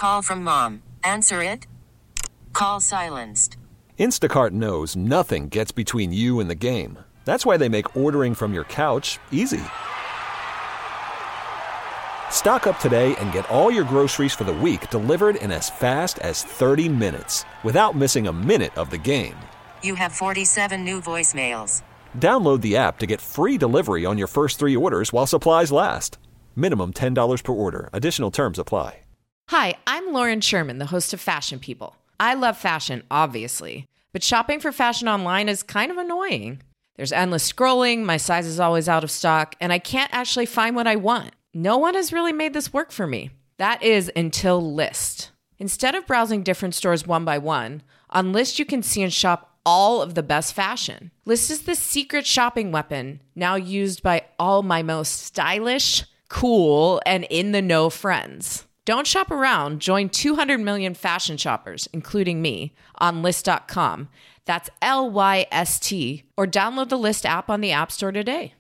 Call from mom. Answer it. Call silenced. Instacart knows nothing gets between you and the game. That's why they make ordering from your couch easy. Stock up today and get all your groceries for the week delivered in as fast as 30 minutes without missing a minute of the game. You have 47 new voicemails. Download the app to get free delivery on your first 3 orders while supplies last. Minimum $10 per order. Additional terms apply. Hi, I'm Lauren Sherman, the host of Fashion People. I love fashion, obviously, but shopping for fashion online is kind of annoying. There's endless scrolling, my size is always out of stock, and I can't actually find what I want. No one has really made this work for me. That is until Lyst. Instead of browsing different stores one by one, on Lyst you can see and shop all of the best fashion. Lyst is the secret shopping weapon now used by all my most stylish, cool, and in-the-know friends. Don't shop around. Join 200 million fashion shoppers, including me, on Lyst.com. That's Lyst, or download the Lyst app on the App Store today.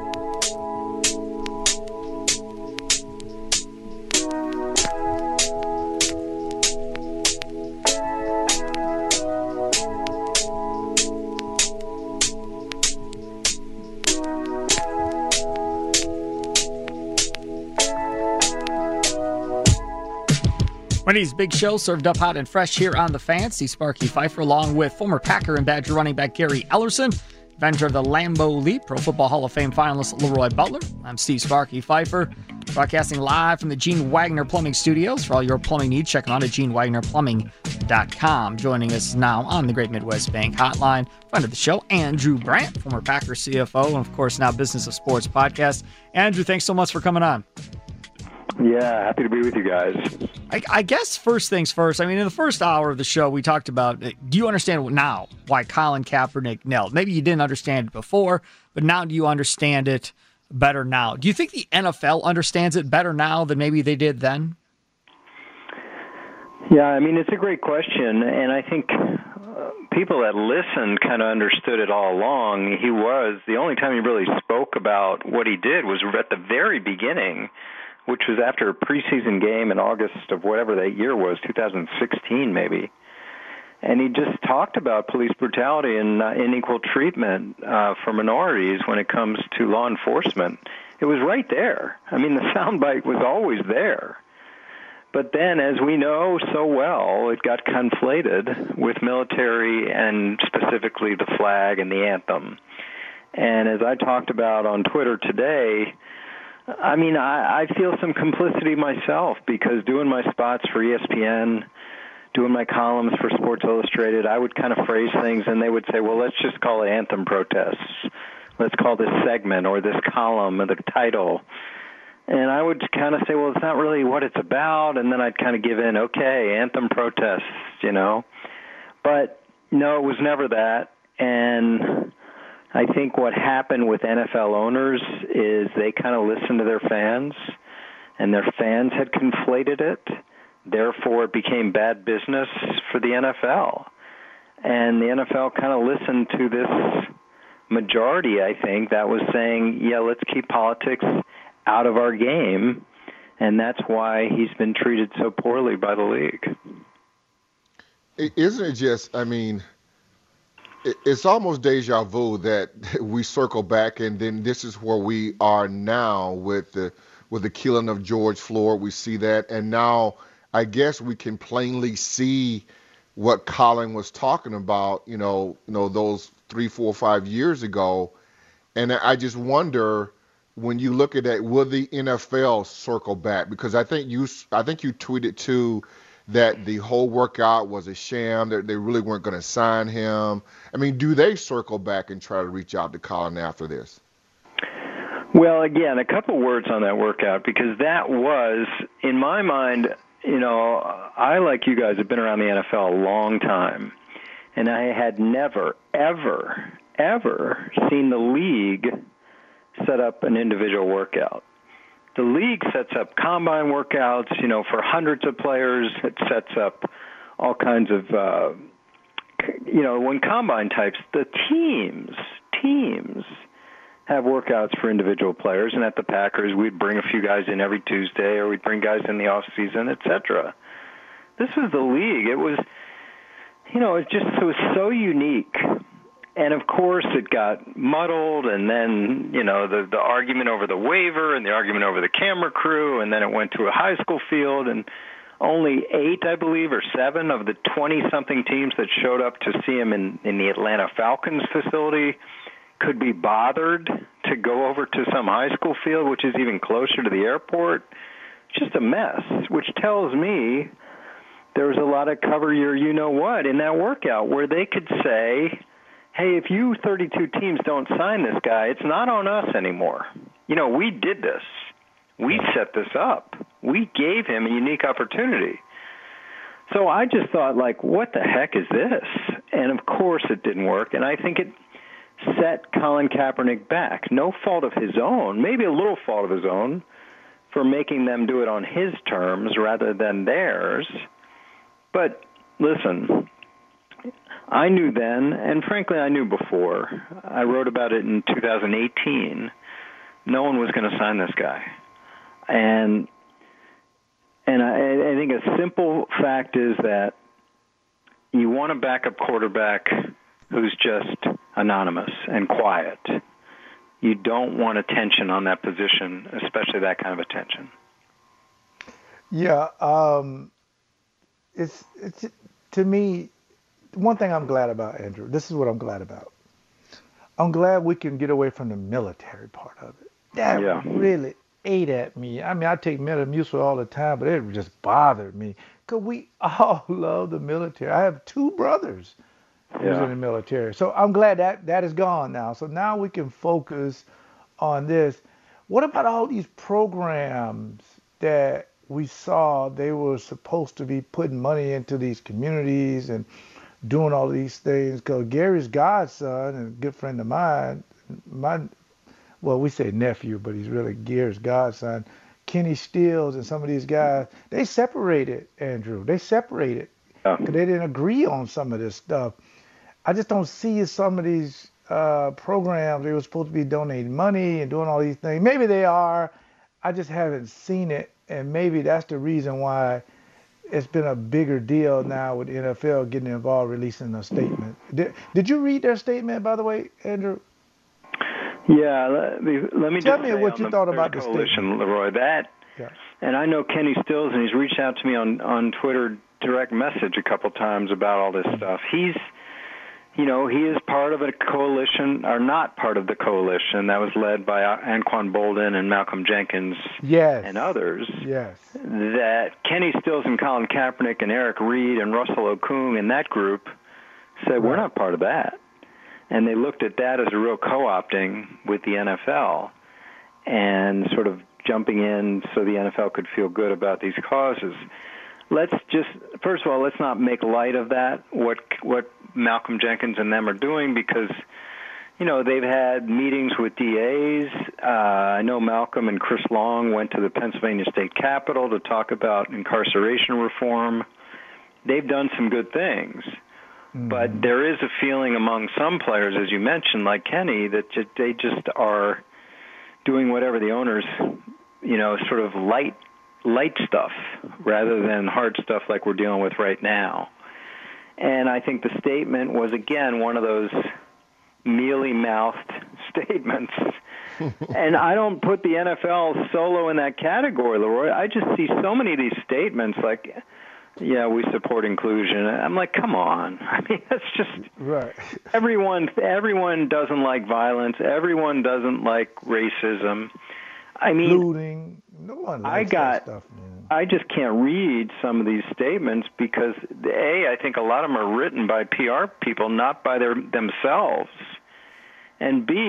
Wendy's Big Show served up hot and fresh here on The Fan. Steve Sparky Pfeiffer, along with former Packer and Badger running back Gary Ellerson, inventor of the Lambeau Leap, Pro Football Hall of Fame finalist Leroy Butler. I'm Steve Sparky Pfeiffer, broadcasting live from the Gene Wagner Plumbing Studios. For all your plumbing needs, check them out at GeneWagnerPlumbing.com. Joining us now on the Great Midwest Bank Hotline, friend of the show, Andrew Brandt, former Packer CFO, and of course now Business of Sports podcast. Andrew, thanks so much for coming on. Yeah, happy to be with you guys. I guess first things first, I mean, in the first hour of the show, we talked about, do you understand now why Colin Kaepernick knelt? Maybe you didn't understand it before, but now do you understand it better now? Do you think the NFL understands it better now than maybe they did then? Yeah, I mean, it's a great question, and I think people that listened kind of understood it all along. The only time he really spoke about what he did was at the very beginning, which was after a preseason game in August of whatever that year was, 2016 maybe. And he just talked about police brutality and unequal treatment for minorities when it comes to law enforcement. It was right there. I mean, the soundbite was always there. But then, as we know so well, it got conflated with military and specifically the flag and the anthem. And as I talked about on Twitter today, I mean, I feel some complicity myself because doing my spots for ESPN, doing my columns for Sports Illustrated, I would kind of phrase things and they would say, well, let's just call it anthem protests. Let's call this segment or this column or the title. And I would kind of say, well, it's not really what it's about. And then I'd kind of give in, okay, anthem protests, you know. But no, it was never that. And I think what happened with NFL owners is they kind of listened to their fans, and their fans had conflated it. Therefore, it became bad business for the NFL. And the NFL kind of listened to this majority, I think, that was saying, yeah, let's keep politics out of our game, and that's why he's been treated so poorly by the league. Isn't it just, I mean, it's almost deja vu that we circle back, and then this is where we are now with the killing of George Floyd. We see that, and now I guess we can plainly see what Colin was talking about. You know, those 3, 4, 5 years ago, and I just wonder when you look at that, will the NFL circle back? Because I think you tweeted too that the whole workout was a sham, that they really weren't going to sign him. I mean, do they circle back and try to reach out to Colin after this? Well, again, a couple words on that workout, because that was, in my mind, you know, I, like you guys, have been around the NFL a long time, and I had never, ever, ever seen the league set up an individual workout. The league sets up combine workouts, you know, for hundreds of players. It sets up all kinds of, you know, when combine types, the teams have workouts for individual players. And at the Packers, we'd bring a few guys in every Tuesday, or we'd bring guys in the off season, et cetera. This was the league. It was, it was so unique. And of course, it got muddled, and then the argument over the waiver and the argument over the camera crew, and then it went to a high school field, and only 8, I believe, or 7 of the 20-something teams that showed up to see him in the Atlanta Falcons facility could be bothered to go over to some high school field, which is even closer to the airport. Just a mess, which tells me there was a lot of cover your you-know-what in that workout where they could say, hey, if you 32 teams don't sign this guy, it's not on us anymore. We did this. We set this up. We gave him a unique opportunity. So I just thought, what the heck is this? And, of course, it didn't work. And I think it set Colin Kaepernick back. No fault of his own, maybe a little fault of his own, for making them do it on his terms rather than theirs. But, listen, I knew then, and frankly I knew before. I wrote about it in 2018. No one was going to sign this guy. And I think a simple fact is that you want a backup quarterback who's just anonymous and quiet. You don't want attention on that position, especially that kind of attention. Yeah, it's to me, one thing I'm glad about, Andrew, this is what I'm glad about. I'm glad we can get away from the military part of it. That really ate at me. I mean, I take Metamucil all the time, but it just bothered me because we all love the military. I have 2 brothers who's in the military. So I'm glad that is gone now. So now we can focus on this. What about all these programs that we saw they were supposed to be putting money into these communities and doing all these things? Because Gary's godson and a good friend of mine, we say nephew, but he's really Gary's godson, Kenny Stills and some of these guys, they separated, Andrew. They separated because they didn't agree on some of this stuff. I just don't see some of these programs. They were supposed to be donating money and doing all these things. Maybe they are. I just haven't seen it, and maybe that's the reason why it's been a bigger deal now with the NFL getting involved, releasing a statement. Did you read their statement, by the way, Andrew? Yeah, let me tell just me say what you thought about the coalition, statement, Leroy. And I know Kenny Stills, and he's reached out to me on Twitter direct message a couple times about all this stuff. He is part of a coalition, or not part of the coalition that was led by Anquan Boldin and Malcolm Jenkins and others. Yes. That Kenny Stills and Colin Kaepernick and Eric Reed and Russell Okung and that group said, we're not part of that. And they looked at that as a real co-opting with the NFL and sort of jumping in so the NFL could feel good about these causes. First of all, let's not make light of that, what Malcolm Jenkins and them are doing, because, they've had meetings with DAs. I know Malcolm and Chris Long went to the Pennsylvania State Capitol to talk about incarceration reform. They've done some good things. But there is a feeling among some players, as you mentioned, like Kenny, that they just are doing whatever the owners, sort of light stuff rather than hard stuff like we're dealing with right now. And I think the statement was, again, one of those mealy-mouthed statements. And I don't put the NFL solo in that category, Leroy. I just see so many of these statements like, we support inclusion. I'm like, come on. I mean, that's just right. Everyone doesn't like violence. Everyone doesn't like racism. I mean, looting. No one likes that stuff, man. I just can't read some of these statements because I think a lot of them are written by PR people, not by themselves. And B,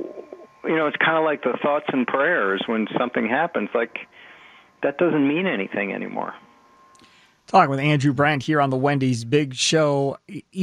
it's kind of like the thoughts and prayers when something happens. Like, that doesn't mean anything anymore. Talking with Andrew Brandt here on the Wendy's Big Show.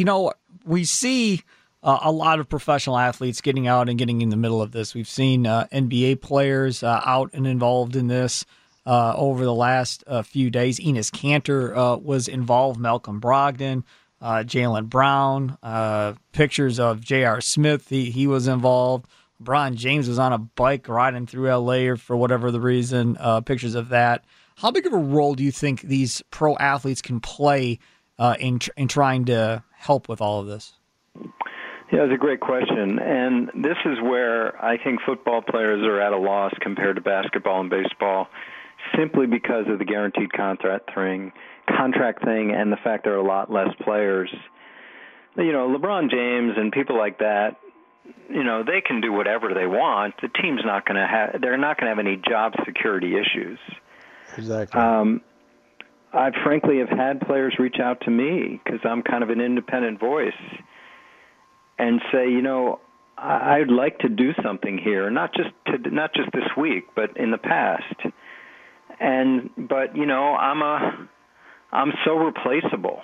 We see a lot of professional athletes getting out and getting in the middle of this. We've seen NBA players out and involved in this over the last few days. Enes Kanter was involved, Malcolm Brogdon, Jaylen Brown, pictures of J.R. Smith, he was involved. LeBron James was on a bike riding through L.A. or for whatever the reason, pictures of that. How big of a role do you think these pro athletes can play in trying to help with all of this? Yeah, it's a great question. And this is where I think football players are at a loss compared to basketball and baseball, simply because of the guaranteed contract thing and the fact there are a lot less players. You know, LeBron James and people like that, you know, they can do whatever they want. The team's not going to they're not going to have any job security issues. Exactly. I frankly have had players reach out to me because I'm kind of an independent voice and say, you know, I'd like to do something here, not just this week, but in the past. But you know, I'm so replaceable,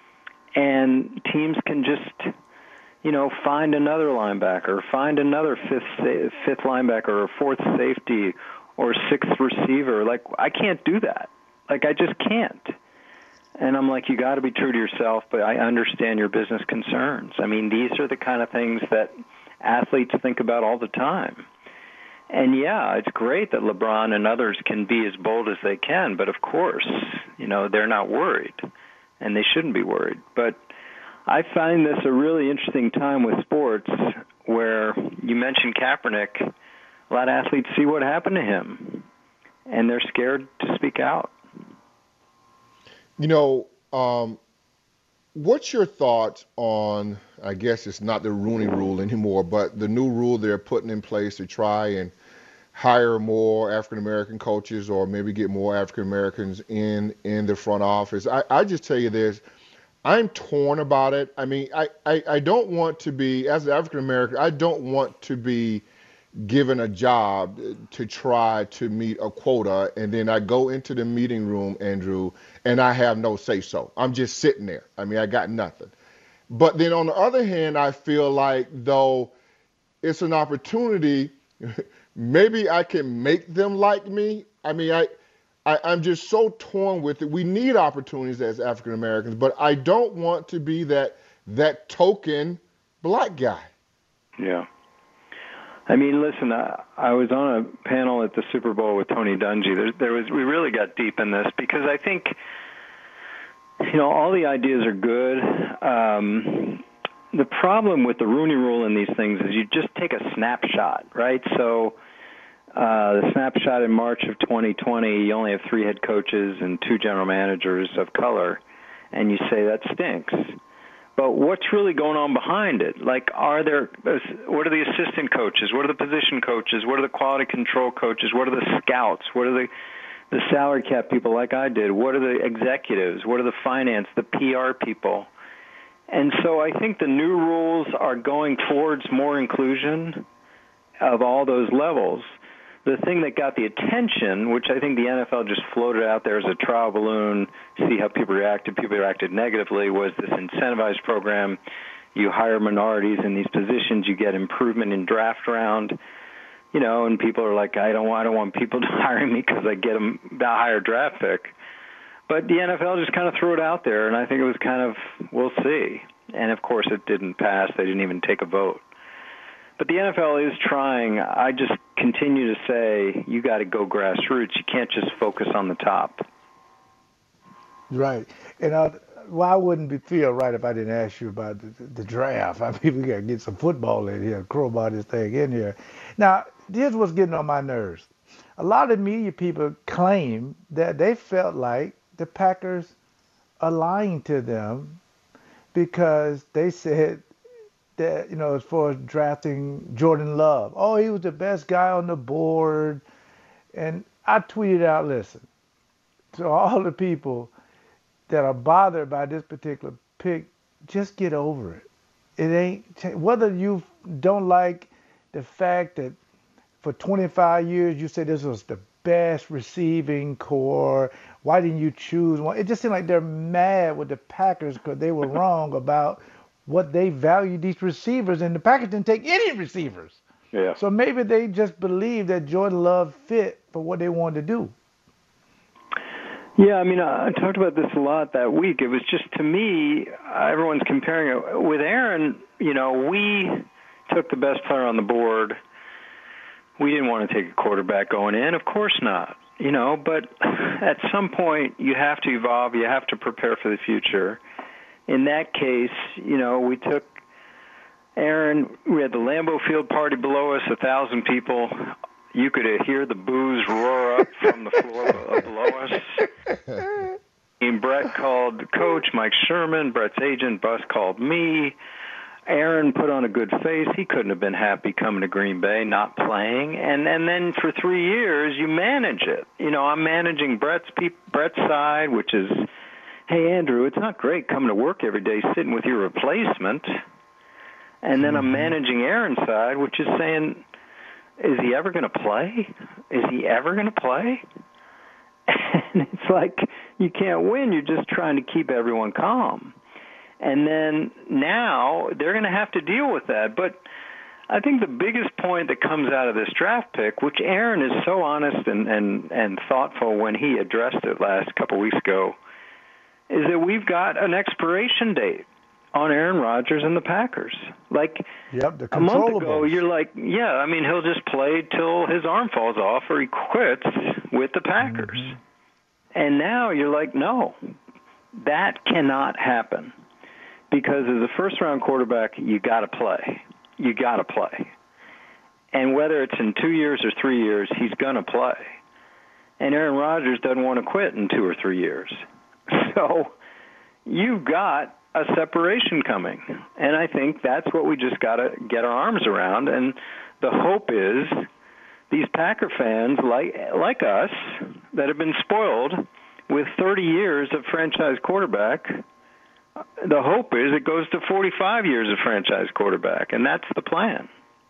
and teams can just, you know, find another linebacker, find another fifth linebacker or fourth safety or sixth receiver. Like, I can't do that. Like, I just can't. And I'm like, you got to be true to yourself, but I understand your business concerns. I mean, these are the kind of things that athletes think about all the time. And, yeah, it's great that LeBron and others can be as bold as they can, but, of course, you know, they're not worried, and they shouldn't be worried. But I find this a really interesting time with sports where you mentioned Kaepernick. A lot of athletes see what happened to him, and they're scared to speak out. You know, what's your thoughts on, I guess it's not the Rooney Rule anymore, but the new rule they're putting in place to try and hire more African-American coaches or maybe get more African-Americans in the front office? I just tell you this, I'm torn about it. I mean, I don't want to be, as an African-American, I don't want to be given a job to try to meet a quota, and then I go into the meeting room, Andrew, and I have no say-so. I'm just sitting there. I mean, I got nothing. But then on the other hand, I feel like, though, it's an opportunity, maybe I can make them like me. I mean, I'm just so torn with it. We need opportunities as African Americans, but I don't want to be that token black guy. Yeah. I mean, listen, I was on a panel at the Super Bowl with Tony Dungy. We really got deep in this because I think, you know, all the ideas are good. The problem with the Rooney Rule and these things is you just take a snapshot, right? So the snapshot in March of 2020, you only have 3 head coaches and 2 general managers of color, and you say that stinks. But what's really going on behind it? Like, what are the assistant coaches? What are the position coaches? What are the quality control coaches? What are the scouts? What are the salary cap people like I did? What are the executives? What are the finance, the PR people? And so I think the new rules are going towards more inclusion of all those levels. The thing that got the attention, which I think the NFL just floated out there as a trial balloon, see how people reacted. People reacted negatively, was this incentivized program. You hire minorities in these positions, you get improvement in draft round, you know, and people are like, I don't want people to hire me because I get them a higher draft pick. But the NFL just kind of threw it out there, and I think it was kind of, we'll see. And, of course, it didn't pass. They didn't even take a vote. But the NFL is trying. I just continue to say you got to go grassroots. You can't just focus on the top. Right. And why wouldn't it feel right if I didn't ask you about the draft? I mean, we got to get some football in here, crowbar this thing in here. Now, here's what's getting on my nerves. A lot of media people claim that they felt like the Packers are lying to them because they said that, you know, as far as drafting Jordan Love, oh, he was the best guy on the board. And I tweeted out, listen, to all the people that are bothered by this particular pick, just get over it. It ain't, whether you don't like the fact that for 25 years you said this was the best receiving core, why didn't you choose one? It just seemed like they're mad with the Packers because they were wrong about what they value these receivers, and the Packers didn't take any receivers. Yeah. So maybe they just believed that Jordan Love fit for what they wanted to do. Yeah, I mean, I talked about this a lot that week. It was just, to me, everyone's comparing it. With Aaron, you know, we took the best player on the board. We didn't want to take a quarterback going in. Of course not. but at some point you have to evolve. You have to prepare for the future. In that case, we took Aaron. We had the Lambeau Field party below us, 1,000 people. You could hear the boos roar up from the floor below us. And Brett called Coach Mike Sherman. Brett's agent, Bus, called me. Aaron put on a good face. He couldn't have been happy coming to Green Bay, not playing. And then for 3 years, you manage it. I'm managing Brett's side, which is, hey, Andrew, it's not great coming to work every day sitting with your replacement. And then I'm managing Aaron's side, which is saying, is he ever going to play? Is he ever going to play? And it's like you can't win. You're just trying to keep everyone calm. And then now they're going to have to deal with that. But I think the biggest point that comes out of this draft pick, which Aaron is so honest and thoughtful when he addressed it last couple of weeks ago, is that we've got an expiration date on Aaron Rodgers and the Packers. A month ago, you're like, he'll just play till his arm falls off or he quits with the Packers. Mm-hmm. And now you're like, no, that cannot happen. Because as a first-round quarterback, you got to play. You got to play. And whether it's in 2 years or 3 years, he's going to play. And Aaron Rodgers doesn't want to quit in 2 or 3 years. So you've got a separation coming. And I think that's what we just got to get our arms around. And the hope is these Packer fans, like us, that have been spoiled with 30 years of franchise quarterback, the hope is it goes to 45 years of franchise quarterback, and that's the plan.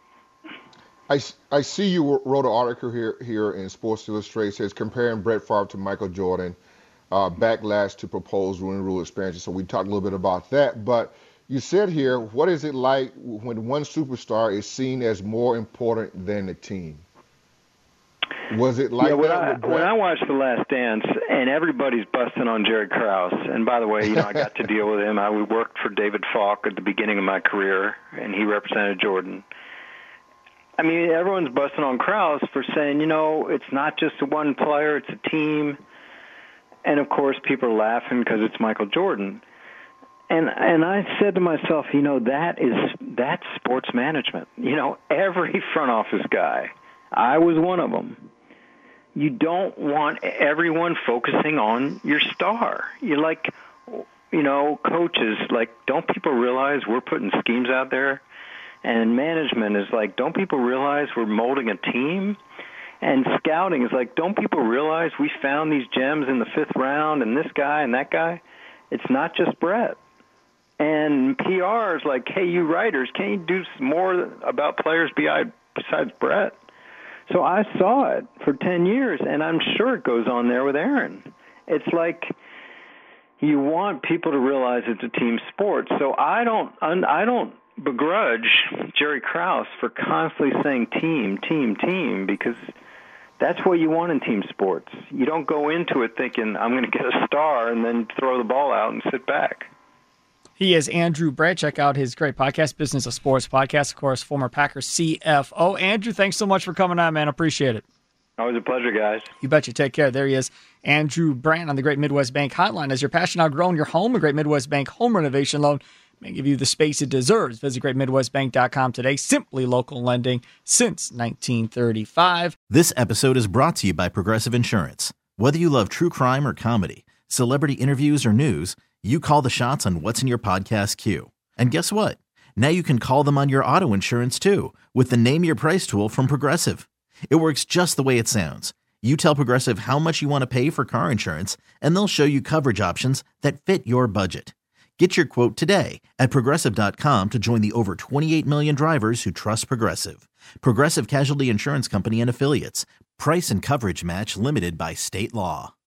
I see you wrote an article here in Sports Illustrated. It says comparing Brett Favre to Michael Jordan, backlash to proposed rule expansion. So we talked a little bit about that. But you said here, what is it like when one superstar is seen as more important than the team? Was it like that? When I watched The Last Dance, and everybody's busting on Jerry Krause, and by the way, I got to deal with him. I worked for David Falk at the beginning of my career, and he represented Jordan. I mean, everyone's busting on Krause for saying, it's not just one player, it's a team. And, of course, people are laughing because it's Michael Jordan. And I said to myself, that's sports management. Every front office guy, I was one of them. You don't want everyone focusing on your star. You're like, coaches, don't people realize we're putting schemes out there? And management is like, don't people realize we're molding a team? And scouting is like, don't people realize we found these gems in the 5th round and this guy and that guy? It's not just Brett. And PR is like, hey, you writers, can't you do more about players besides Brett? So I saw it for 10 years, and I'm sure it goes on there with Aaron. It's like you want people to realize it's a team sport. So I don't begrudge Jerry Krause for constantly saying team, because that's what you want in team sports. You don't go into it thinking, I'm going to get a star and then throw the ball out and sit back. He is Andrew Brandt. Check out his great podcast, Business of Sports podcast, of course, former Packers CFO. Andrew, thanks so much for coming on, man. Appreciate it. Always a pleasure, guys. You betcha. Take care. There he is, Andrew Brandt on the Great Midwest Bank Hotline. As your passion outgrown your home, a Great Midwest Bank home renovation loan may give you the space it deserves. Visit GreatMidwestBank.com today. Simply local lending since 1935. This episode is brought to you by Progressive Insurance. Whether you love true crime or comedy, celebrity interviews or news, you call the shots on what's in your podcast queue. And guess what? Now you can call them on your auto insurance too with the Name Your Price tool from Progressive. It works just the way it sounds. You tell Progressive how much you want to pay for car insurance, and they'll show you coverage options that fit your budget. Get your quote today at Progressive.com to join the over 28 million drivers who trust Progressive. Progressive Casualty Insurance Company and Affiliates. Price and coverage match limited by state law.